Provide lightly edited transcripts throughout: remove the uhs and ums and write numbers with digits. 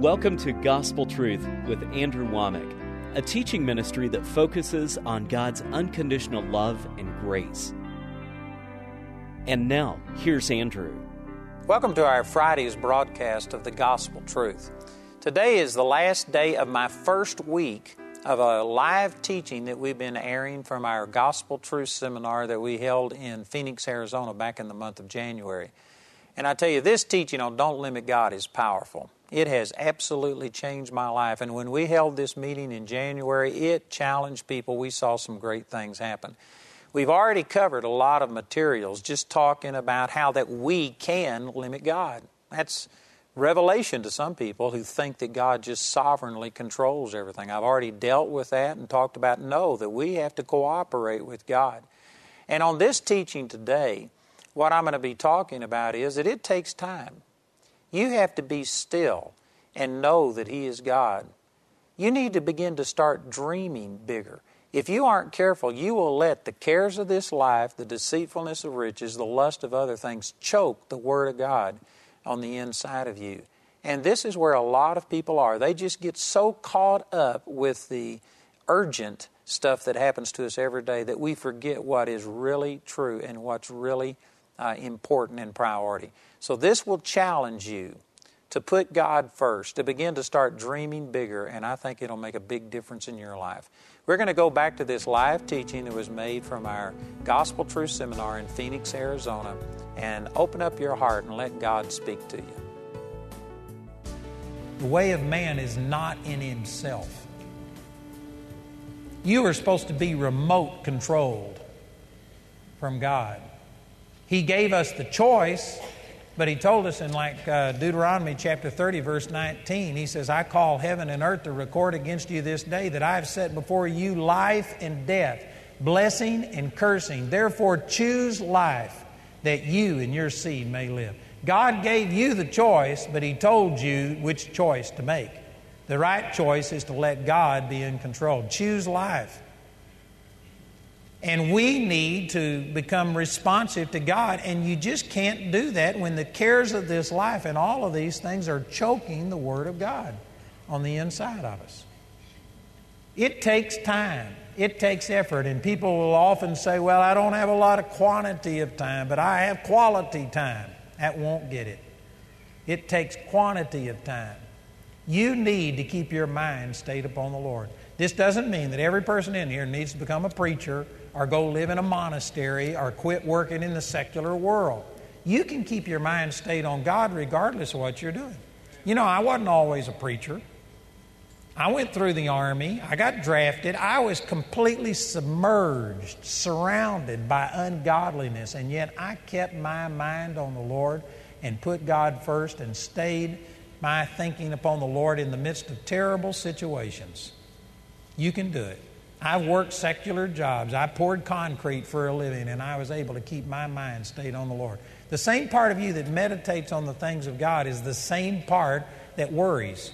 Welcome to Gospel Truth with Andrew Womack, a teaching ministry that focuses on God's unconditional love and grace. And now, here's Andrew. Welcome to our Friday's broadcast of the Gospel Truth. Today is the last day of my first week of a live teaching that we've been airing from our Gospel Truth seminar that we held in Phoenix, Arizona back in the month of January. And I tell you, this teaching on Don't Limit God is powerful. It has absolutely changed my life. And when we held this meeting in January, it challenged people. We saw some great things happen. We've already covered a lot of materials just talking about how that we can limit God. That's revelation to some people who think that God just sovereignly controls everything. I've already dealt with that and talked about that we have to cooperate with God. And on this teaching today, what I'm going to be talking about is that it takes time. You have to be still and know that He is God. You need to begin to start dreaming bigger. If you aren't careful, you will let the cares of this life, the deceitfulness of riches, the lust of other things choke the Word of God on the inside of you. And this is where a lot of people are. They just get so caught up with the urgent stuff that happens to us every day that we forget what is really true and what's really important and priority. So this will challenge you to put God first, to begin to start dreaming bigger, and I think it'll make a big difference in your life. We're going to go back to this live teaching that was made from our Gospel Truth Seminar in Phoenix, Arizona, and open up your heart and let God speak to you. The way of man is not in himself. You are supposed to be remote controlled from God. He gave us the choice, but He told us in Deuteronomy chapter 30, verse 19, He says, I call heaven and earth to record against you this day that I have set before you life and death, blessing and cursing. Therefore choose life, that you and your seed may live. God gave you the choice, but He told you which choice to make. The right choice is to let God be in control. Choose life. And we need to become responsive to God, and you just can't do that when the cares of this life and all of these things are choking the Word of God on the inside of us. It takes time. It takes effort, and people will often say, well, I don't have a lot of quantity of time, but I have quality time. That won't get it. It takes quantity of time. You need to keep your mind stayed upon the Lord. This doesn't mean that every person in here needs to become a preacher or go live in a monastery or quit working in the secular world. You can keep your mind stayed on God regardless of what you're doing. You know, I wasn't always a preacher. I went through the army. I got drafted. I was completely submerged, surrounded by ungodliness, and yet I kept my mind on the Lord and put God first and stayed my thinking upon the Lord in the midst of terrible situations. You can do it. I worked secular jobs. I poured concrete for a living, and I was able to keep my mind stayed on the Lord. The same part of you that meditates on the things of God is the same part that worries.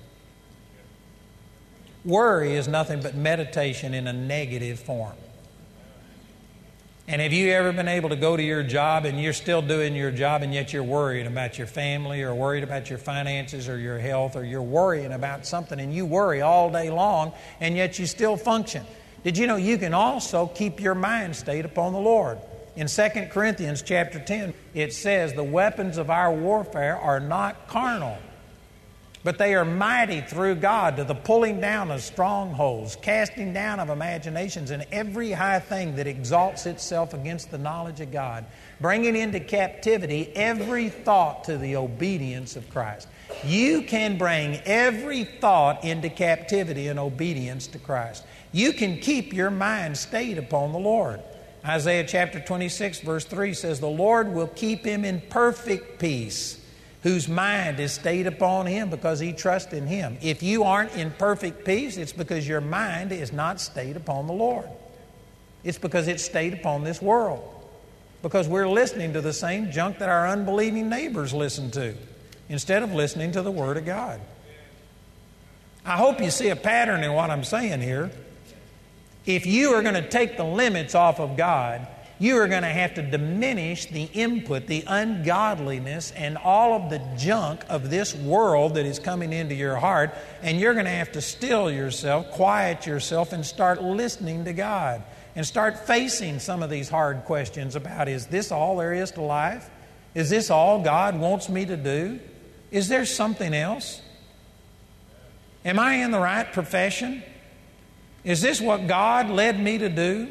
Worry is nothing but meditation in a negative form. And have you ever been able to go to your job and you're still doing your job and yet you're worried about your family or worried about your finances or your health, or you're worrying about something and you worry all day long and yet you still function? Did you know you can also keep your mind stayed upon the Lord? In 2 Corinthians chapter 10, it says, the weapons of our warfare are not carnal, but they are mighty through God to the pulling down of strongholds, casting down of imaginations, and every high thing that exalts itself against the knowledge of God, bringing into captivity every thought to the obedience of Christ. You can bring every thought into captivity and obedience to Christ. You can keep your mind stayed upon the Lord. Isaiah chapter 26, verse 3 says, the Lord will keep him in perfect peace, whose mind is stayed upon Him because he trusts in Him. If you aren't in perfect peace, it's because your mind is not stayed upon the Lord. It's because it's stayed upon this world. Because we're listening to the same junk that our unbelieving neighbors listen to instead of listening to the Word of God. I hope you see a pattern in what I'm saying here. If you are going to take the limits off of God you are going to have to diminish the input, the ungodliness, and all of the junk of this world that is coming into your heart, and you're going to have to still yourself, quiet yourself, and start listening to God, and start facing some of these hard questions about, is this all there is to life? Is this all God wants me to do? Is there something else? Am I in the right profession? Is this what God led me to do?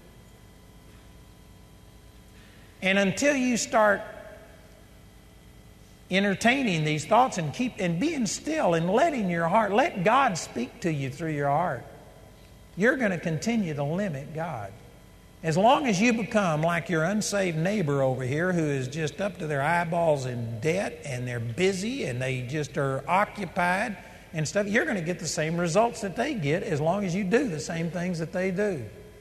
And until you start entertaining these thoughts and being still and letting your heart, let God speak to you through your heart, you're going to continue to limit God. As long as you become like your unsaved neighbor over here who is just up to their eyeballs in debt and they're busy and they just are occupied and stuff, you're going to get the same results that they get as long as you do the same things that they do.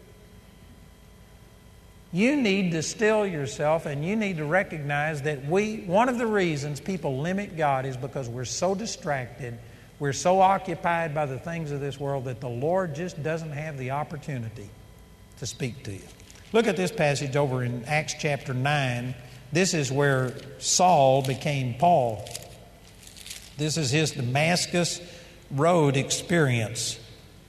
You need to still yourself, and you need to recognize that one of the reasons people limit God is because we're so distracted, we're so occupied by the things of this world that the Lord just doesn't have the opportunity to speak to you. Look at this passage over in Acts chapter 9. This is where Saul became Paul. This is his Damascus Road experience.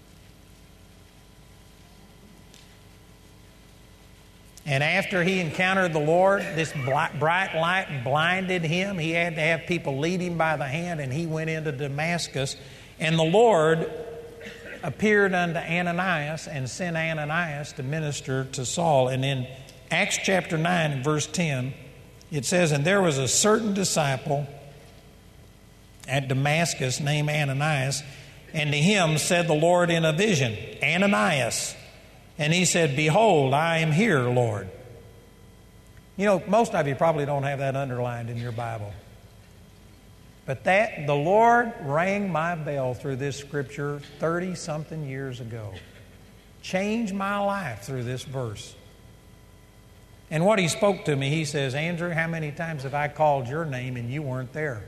And after he encountered the Lord, this bright light blinded him. He had to have people lead him by the hand, and he went into Damascus. And the Lord appeared unto Ananias and sent Ananias to minister to Saul. And in Acts chapter 9 and verse 10, it says, "And there was a certain disciple at Damascus named Ananias, and to him said the Lord in a vision, Ananias. And he said, Behold, I am here, Lord." You know, most of you probably don't have that underlined in your Bible. But the Lord rang my bell through this scripture 30-something years ago. Changed my life through this verse. And what he spoke to me, he says, "Andrew, how many times have I called your name and you weren't there?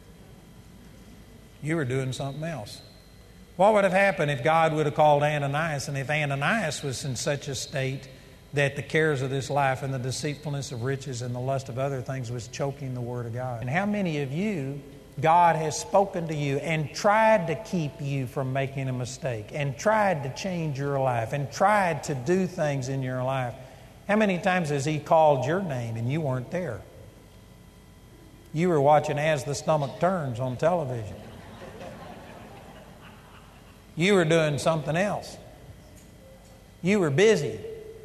You were doing something else." What would have happened if God would have called Ananias, and if Ananias was in such a state that the cares of this life and the deceitfulness of riches and the lust of other things was choking the Word of God? And how many of you, God has spoken to you and tried to keep you from making a mistake and tried to change your life and tried to do things in your life? How many times has He called your name and you weren't there? You were watching As the Stomach Turns on television. You were doing something else. You were busy.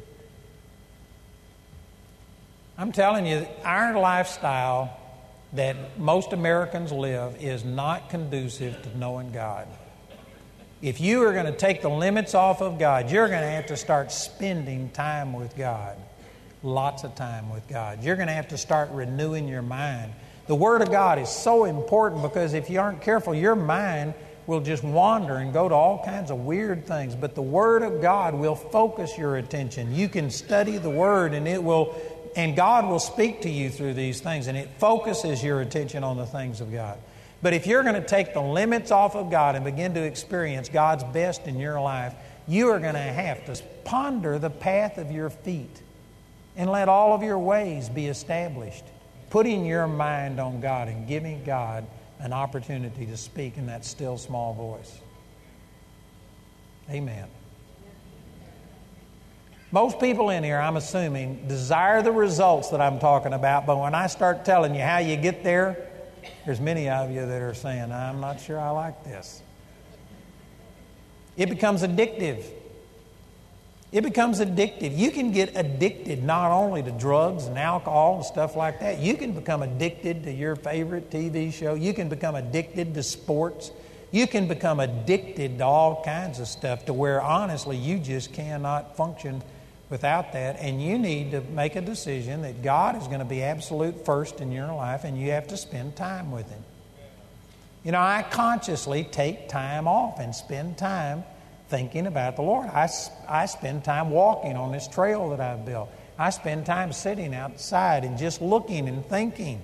I'm telling you, our lifestyle that most Americans live is not conducive to knowing God. If you are going to take the limits off of God, you're going to have to start spending time with God. Lots of time with God. You're going to have to start renewing your mind. The Word of God is so important because if you aren't careful, your mind will just wander and go to all kinds of weird things. But the Word of God will focus your attention. You can study the Word and God will speak to you through these things, and it focuses your attention on the things of God. But if you're going to take the limits off of God and begin to experience God's best in your life, you are going to have to ponder the path of your feet and let all of your ways be established, putting your mind on God and giving God an opportunity to speak in that still small voice. Amen. Most people in here, I'm assuming, desire the results that I'm talking about, but when I start telling you how you get there, there's many of you that are saying, I'm not sure I like this. It becomes addictive. It becomes addictive. You can get addicted not only to drugs and alcohol and stuff like that. You can become addicted to your favorite TV show. You can become addicted to sports. You can become addicted to all kinds of stuff to where, honestly, you just cannot function without that. And you need to make a decision that God is going to be absolute first in your life, and you have to spend time with Him. You know, I consciously take time off and spend time thinking about the Lord. I spend time walking on this trail that I've built. I spend time sitting outside and just looking and thinking.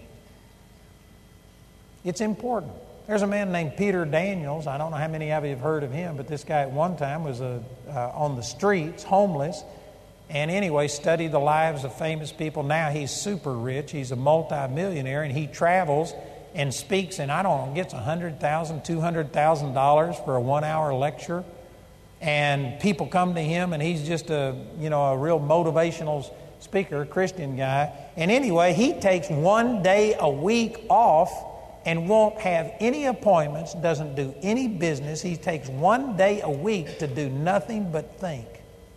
It's important. There's a man named Peter Daniels. I don't know how many of you have heard of him, but this guy at one time was on the streets, homeless, And anyway, studied the lives of famous people. Now he's super rich. He's a multi-millionaire, and he travels and speaks, and I don't know, gets $100,000, $200,000 for a 1-hour lecture. And people come to him, and he's just a real motivational speaker, a Christian guy. And anyway, he takes 1 day a week off and won't have any appointments, doesn't do any business. He takes 1 day a week to do nothing but think.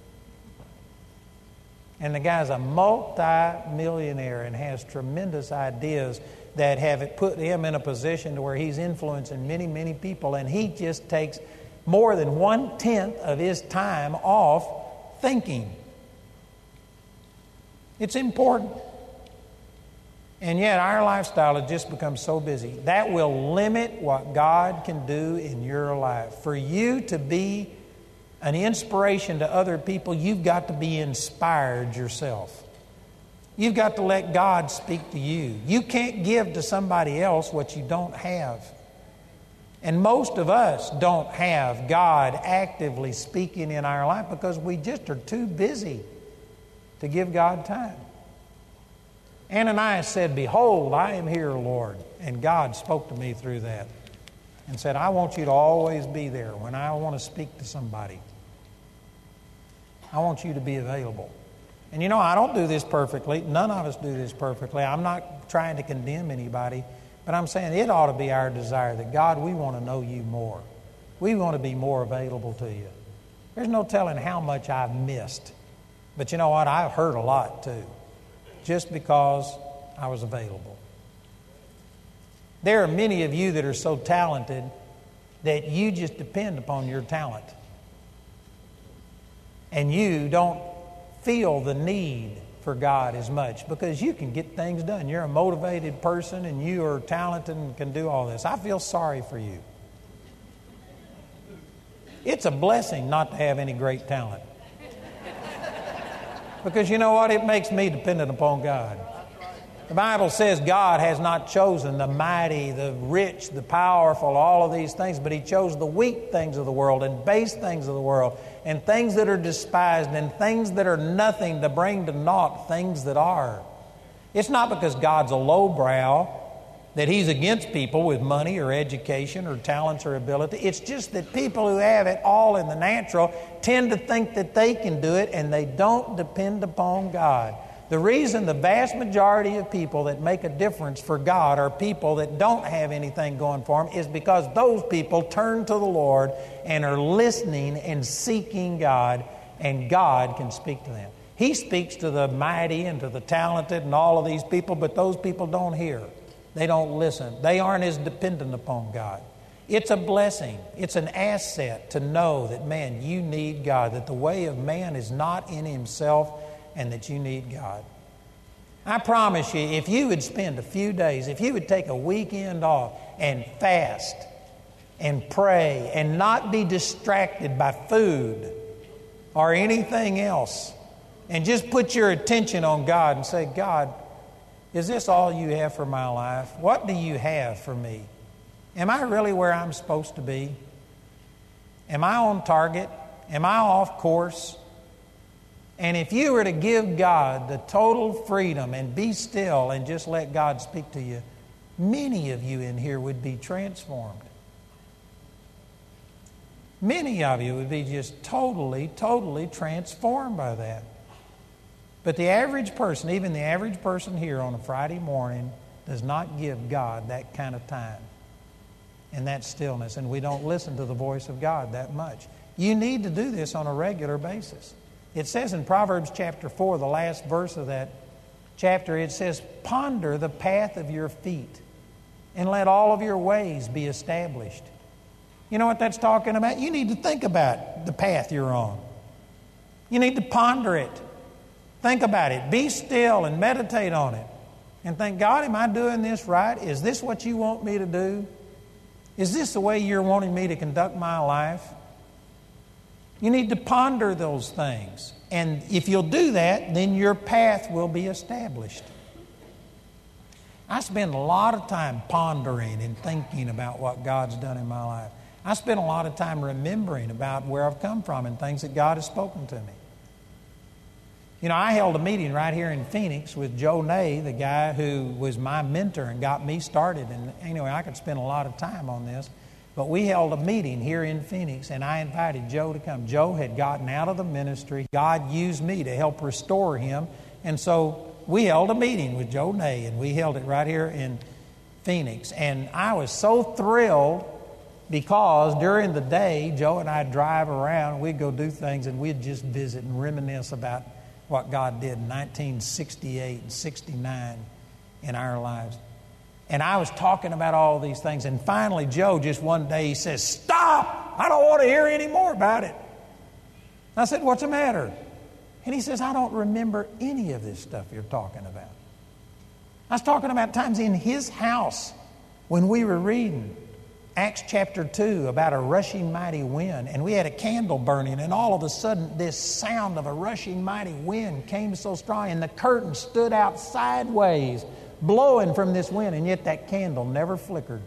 And the guy's a multi-millionaire and has tremendous ideas that have put him in a position to where he's influencing many, many people. And he just takes more than 1/10 of his time off thinking. It's important. And yet our lifestyle has just become so busy. That will limit what God can do in your life. For you to be an inspiration to other people, you've got to be inspired yourself. You've got to let God speak to you. You can't give to somebody else what you don't have. And most of us don't have God actively speaking in our life because we just are too busy to give God time. Ananias said, "Behold, I am here, Lord." And God spoke to me through that and said, "I want you to always be there when I want to speak to somebody. I want you to be available." And I don't do this perfectly. None of us do this perfectly. I'm not trying to condemn anybody, but I'm saying it ought to be our desire that, God, we want to know you more. We want to be more available to you. There's no telling how much I've missed. But you know what? I've heard a lot too, just because I was available. There are many of you that are so talented that you just depend upon your talent. And you don't feel the need for God as much because you can get things done. You're a motivated person and you are talented and can do all this. I feel sorry for you. It's a blessing not to have any great talent. Because you know what? It makes me dependent upon God. The Bible says God has not chosen the mighty, the rich, the powerful, all of these things, but He chose the weak things of the world and base things of the world and things that are despised and things that are nothing to bring to naught things that are. It's not because God's a lowbrow that He's against people with money or education or talents or ability. It's just that people who have it all in the natural tend to think that they can do it and they don't depend upon God. The reason the vast majority of people that make a difference for God are people that don't have anything going for them is because those people turn to the Lord and are listening and seeking God, and God can speak to them. He speaks to the mighty and to the talented and all of these people, but those people don't hear. They don't listen. They aren't as dependent upon God. It's a blessing. It's an asset to know that, man, you need God, that the way of man is not in himself, and that you need God. I promise you, if you would spend a few days, if you would take a weekend off and fast and pray and not be distracted by food or anything else, and just put your attention on God and say, God, is this all you have for my life? What do you have for me? Am I really where I'm supposed to be? Am I on target? Am I off course? And if you were to give God the total freedom and be still and just let God speak to you, many of you in here would be transformed. Many of you would be just totally, totally transformed by that. But the average person, even the average person here on a Friday morning, does not give God that kind of time and that stillness. And we don't listen to the voice of God that much. You need to do this on a regular basis. It says in Proverbs chapter 4, the last verse of that chapter, it says, ponder the path of your feet and let all of your ways be established. You know what that's talking about? You need to think about the path you're on. You need to ponder it. Think about it. Be still and meditate on it. And think, God, am I doing this right? Is this what you want me to do? Is this the way you're wanting me to conduct my life? You need to ponder those things. And if you'll do that, then your path will be established. I spend a lot of time pondering and thinking about what God's done in my life. I spend a lot of time remembering about where I've come from and things that God has spoken to me. You know, I held a meeting right here in Phoenix with Joe Ney, the guy who was my mentor and got me started. And anyway, I could spend a lot of time on this. But we held a meeting here in Phoenix, and I invited Joe to come. Joe had gotten out of the ministry. God used me to help restore him. And so we held a meeting with Joe Ney, and we held it right here in Phoenix. And I was so thrilled because during the day, Joe and I would drive around, we'd go do things, and we'd just visit and reminisce about what God did in 1968 and 69 in our lives. And I was talking about all these things. And finally, Joe just one day, he says, "Stop! I don't want to hear any more about it." I said, "What's the matter?" And he says, "I don't remember any of this stuff you're talking about." I was talking about times in his house when we were reading Acts chapter 2 about a rushing mighty wind. And we had a candle burning, and all of a sudden this sound of a rushing mighty wind came so strong, and the curtain stood out sideways, blowing from this wind, and yet that candle never flickered.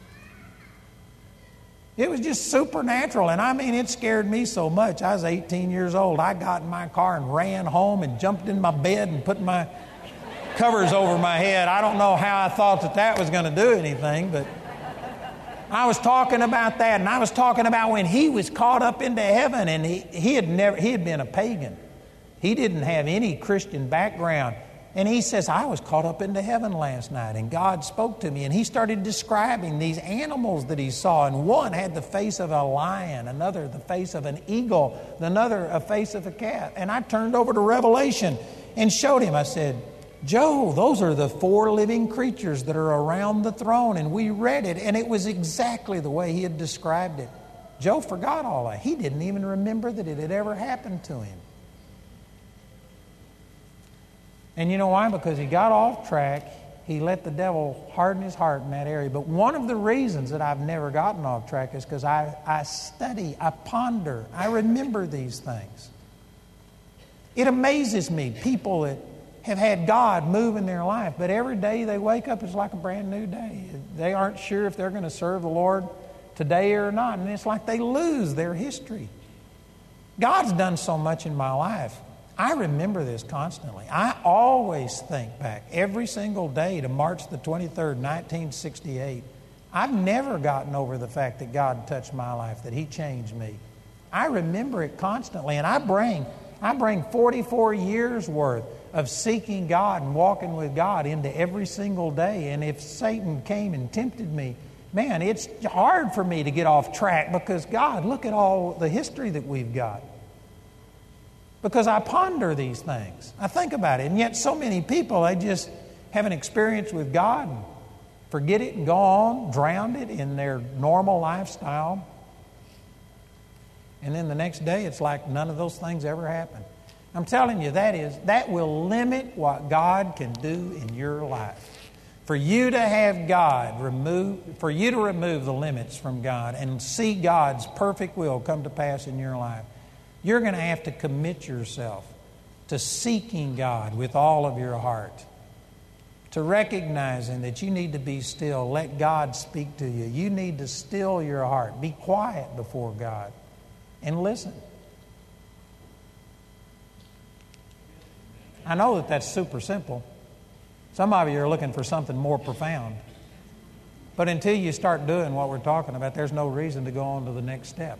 It was just supernatural, and I mean, it scared me so much. I was 18 years old. I got in my car and ran home and jumped in my bed and put my covers over my head. I don't know how I thought that was going to do anything, but I was talking about that, and I was talking about when he was caught up into heaven, and he had been a pagan. He didn't have any Christian background. And he says, "I was caught up into heaven last night, and God spoke to me." And he started describing these animals that he saw. And one had the face of a lion, another the face of an eagle, another a face of a cat. And I turned over to Revelation and showed him. I said, "Joe, those are the 4 living creatures that are around the throne." And we read it, and it was exactly the way he had described it. Joe forgot all that. He didn't even remember that it had ever happened to him. And you know why? Because he got off track. He let the devil harden his heart in that area. But one of the reasons that I've never gotten off track is because I study, I ponder, I remember these things. It amazes me, people that have had God move in their life, but every day they wake up, it's like a brand new day. They aren't sure if they're going to serve the Lord today or not, and it's like they lose their history. God's done so much in my life. I remember this constantly. I always think back every single day to March the 23rd, 1968. I've never gotten over the fact that God touched my life, that He changed me. I remember it constantly, and I bring 44 years worth of seeking God and walking with God into every single day. And if Satan came and tempted me, man, it's hard for me to get off track because, God, look at all the history that we've got. Because I ponder these things. I think about it. And yet so many people, they just have an experience with God and forget it and go on, drown it in their normal lifestyle. And then the next day, it's like none of those things ever happened. I'm telling you, that will limit what God can do in your life. For you to have God remove the limits from God and see God's perfect will come to pass in your life, you're going to have to commit yourself to seeking God with all of your heart, to recognizing that you need to be still, let God speak to you. You need to still your heart, be quiet before God, and listen. I know that that's super simple. Some of you are looking for something more profound. But until you start doing what we're talking about, there's no reason to go on to the next step.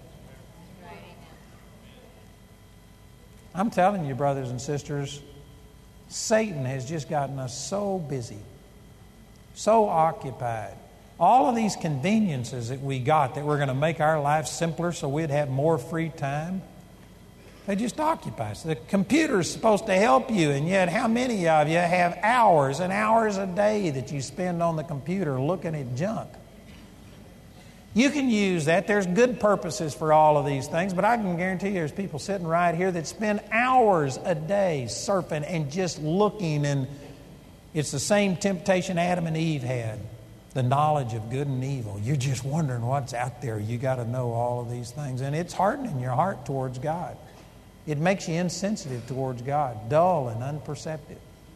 I'm telling you, brothers and sisters, Satan has just gotten us so busy, so occupied. All of these conveniences that we got that were going to make our lives simpler so we'd have more free time, they just occupy us. The computer's supposed to help you, and yet how many of you have hours and hours a day that you spend on the computer looking at junk? You can use that. There's good purposes for all of these things, but I can guarantee you there's people sitting right here that spend hours a day surfing and just looking, and it's the same temptation Adam and Eve had, the knowledge of good and evil. You're just wondering what's out there. You got to know all of these things, and it's hardening your heart towards God. It makes you insensitive towards God, dull and unperceptive.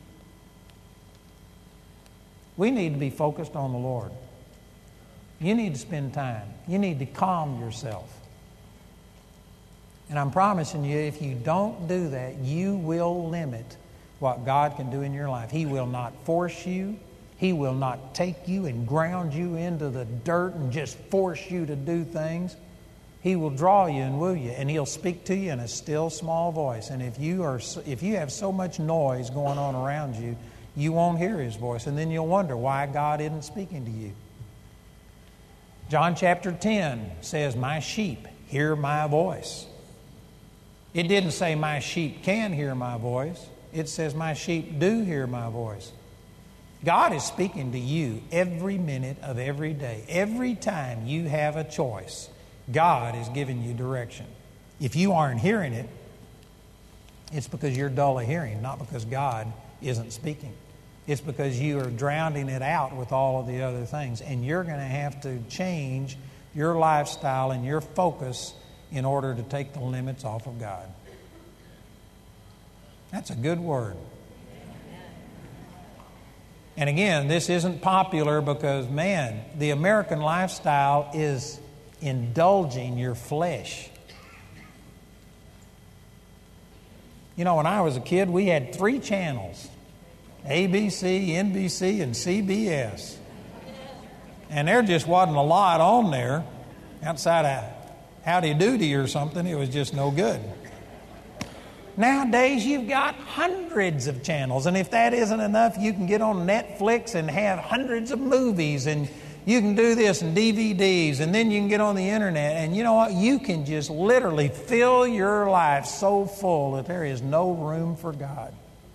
We need to be focused on the Lord. You need to spend time. You need to calm yourself. And I'm promising you, if you don't do that, you will limit what God can do in your life. He will not force you. He will not take you and ground you into the dirt and just force you to do things. He will draw you and woo you, and He'll speak to you in a still small voice. And if you have so much noise going on around you, you won't hear His voice, and then you'll wonder why God isn't speaking to you. John chapter 10 says, "My sheep hear my voice." It didn't say my sheep can hear my voice. It says my sheep do hear my voice. God is speaking to you every minute of every day. Every time you have a choice, God is giving you direction. If you aren't hearing it, it's because you're dull of hearing, not because God isn't speaking. It's because you are drowning it out with all of the other things. And you're going to have to change your lifestyle and your focus in order to take the limits off of God. That's a good word. And again, this isn't popular because, man, the American lifestyle is indulging your flesh. You know, when I was a kid, we had 3 channels: ABC, NBC, and CBS. And there just wasn't a lot on there outside of Howdy Doody or something. It was just no good. Nowadays, you've got hundreds of channels, and if that isn't enough, you can get on Netflix and have hundreds of movies, and you can do this and DVDs, and then you can get on the internet, and you know what? You can just literally fill your life so full that there is no room for God.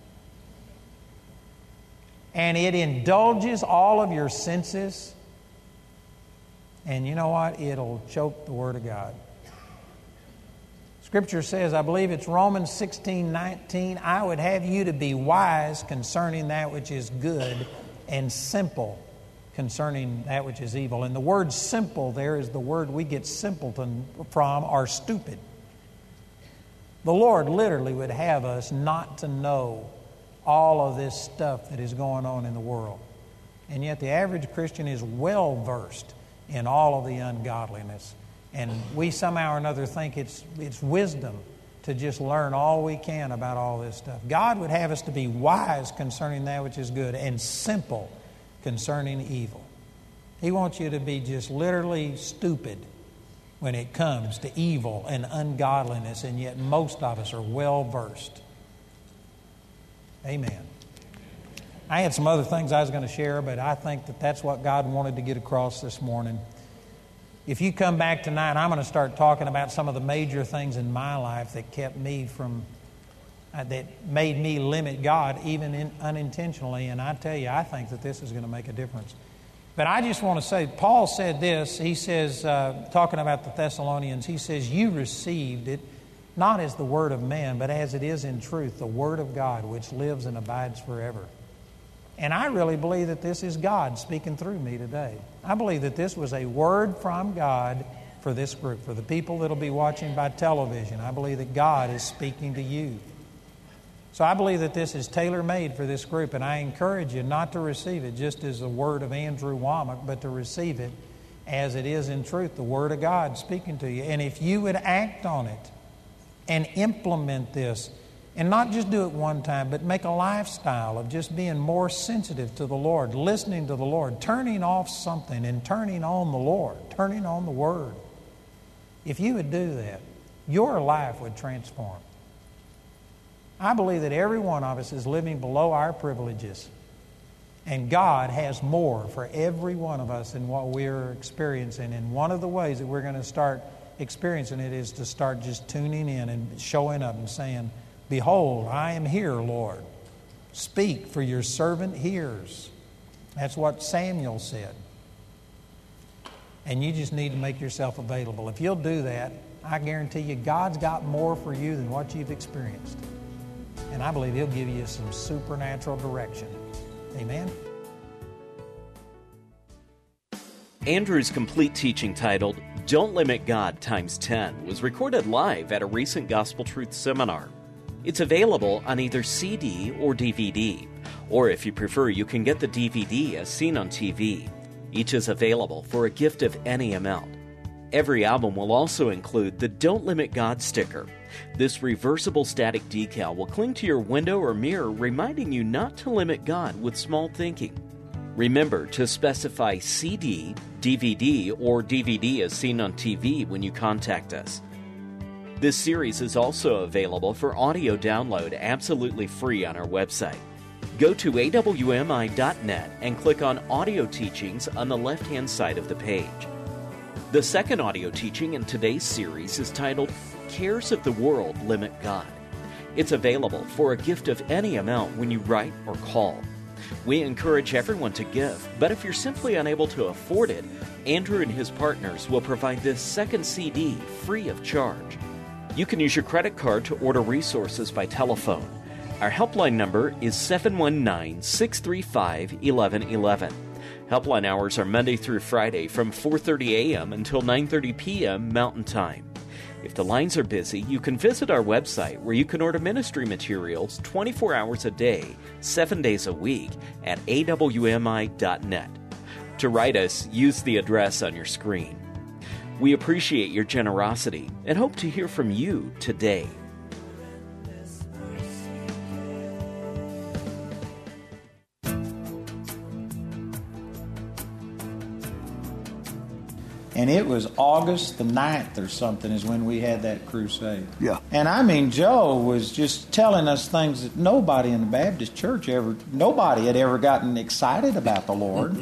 And it indulges all of your senses, and you know what? It'll choke the Word of God. Scripture says, I believe it's Romans 16:19, I would have you to be wise concerning that which is good and simple concerning that which is evil. And the word simple there is the word we get simpleton from, or stupid. The Lord literally would have us not to know all of this stuff that is going on in the world. And yet the average Christian is well versed in all of the ungodliness. And we somehow or another think it's wisdom to just learn all we can about all this stuff. God would have us to be wise concerning that which is good and simple concerning evil. He wants you to be just literally stupid when it comes to evil and ungodliness, and yet most of us are well versed. Amen. I had some other things I was going to share, but I think that that's what God wanted to get across this morning. If you come back tonight, I'm going to start talking about some of the major things in my life that kept me from, that made me limit God even unintentionally. And I tell you, I think that this is going to make a difference. But I just want to say, Paul said this. He says, talking about the Thessalonians, he says, you received it not as the word of man, but as it is in truth, the word of God, which lives and abides forever. And I really believe that this is God speaking through me today. I believe that this was a word from God for this group, for the people that will be watching by television. I believe that God is speaking to you. So I believe that this is tailor-made for this group, and I encourage you not to receive it just as a word of Andrew Womack, but to receive it as it is in truth, the Word of God speaking to you. And if you would act on it and implement this, and not just do it one time, but make a lifestyle of just being more sensitive to the Lord, listening to the Lord, turning off something and turning on the Lord, turning on the Word. If you would do that, your life would transform. I believe that every one of us is living below our privileges. And God has more for every one of us than what we're experiencing. And one of the ways that we're going to start experiencing it is to start just tuning in and showing up and saying, behold, I am here, Lord. Speak, for your servant hears. That's what Samuel said. And you just need to make yourself available. If you'll do that, I guarantee you God's got more for you than what you've experienced. And I believe He'll give you some supernatural direction. Amen. Andrew's complete teaching titled, Don't Limit God ×10, was recorded live at a recent Gospel Truth seminar. It's available on either CD or DVD, or if you prefer, you can get the DVD as seen on TV. Each is available for a gift of any amount. Every album will also include the Don't Limit God sticker. This reversible static decal will cling to your window or mirror, reminding you not to limit God with small thinking. Remember to specify CD, DVD, or DVD as seen on TV when you contact us. This series is also available for audio download absolutely free on our website. Go to awmi.net and click on Audio Teachings on the left-hand side of the page. The second audio teaching in today's series is titled, Cares of the World Limit God. It's available for a gift of any amount when you write or call. We encourage everyone to give, but if you're simply unable to afford it, Andrew and his partners will provide this second CD free of charge. You can use your credit card to order resources by telephone. Our helpline number is 719-635-1111. Helpline hours are Monday through Friday from 4:30 a.m. until 9:30 p.m. Mountain Time. If the lines are busy, you can visit our website where you can order ministry materials 24 hours a day, 7 days a week at awmi.net. To write us, use the address on your screen. We appreciate your generosity and hope to hear from you today. And it was August the 9th or something is when we had that crusade. Yeah. And I mean, Joe was just telling us things that nobody in the Baptist church nobody had ever gotten excited about the Lord.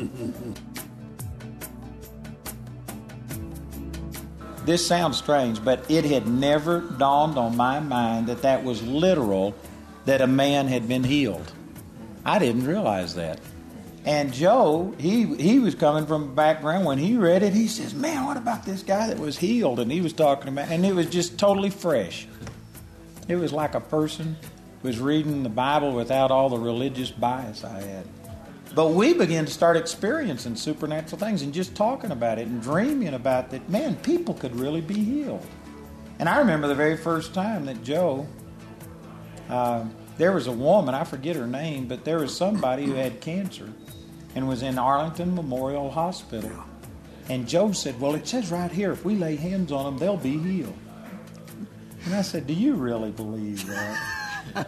This sounds strange, but it had never dawned on my mind that that was literal, that a man had been healed. I didn't realize that. And Joe, he was coming from a background, when he read it, he says, man, what about this guy that was healed? And he was talking about, and it was just totally fresh. It was like a person was reading the Bible without all the religious bias I had. But we began to start experiencing supernatural things and just talking about it and dreaming about that, man, people could really be healed. And I remember the very first time that Joe, there was a woman, I forget her name, but there was somebody who had cancer and was in Arlington Memorial Hospital. And Joe said, well, it says right here, if we lay hands on them, they'll be healed. And I said, do you really believe that?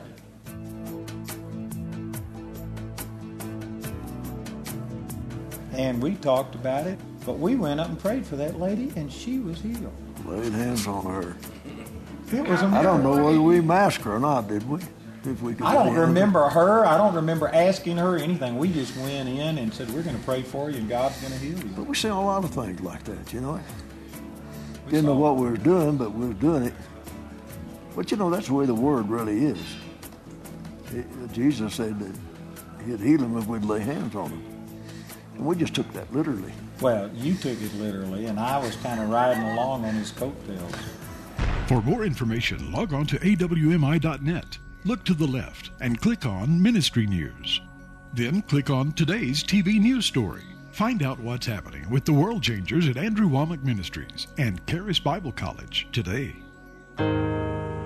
And we talked about it, but we went up and prayed for that lady, and she was healed. Laid hands on her. It was amazing. I don't know whether we masked her or not, did we? If we could I don't remember her. I don't remember asking her anything. We just went in and said, we're going to pray for you, and God's going to heal you. But we seen a lot of things like that, you know. Didn't know what we were doing, but we were doing it. But, you know, that's the way the Word really is. Jesus said that He'd heal them if we'd lay hands on them. And we just took that literally. Well, you took it literally, and I was kind of riding along on his coattails. For more information, log on to awmi.net. Look to the left and click on Ministry News. Then click on today's TV news story. Find out what's happening with the World Changers at Andrew Wommack Ministries and Charis Bible College today.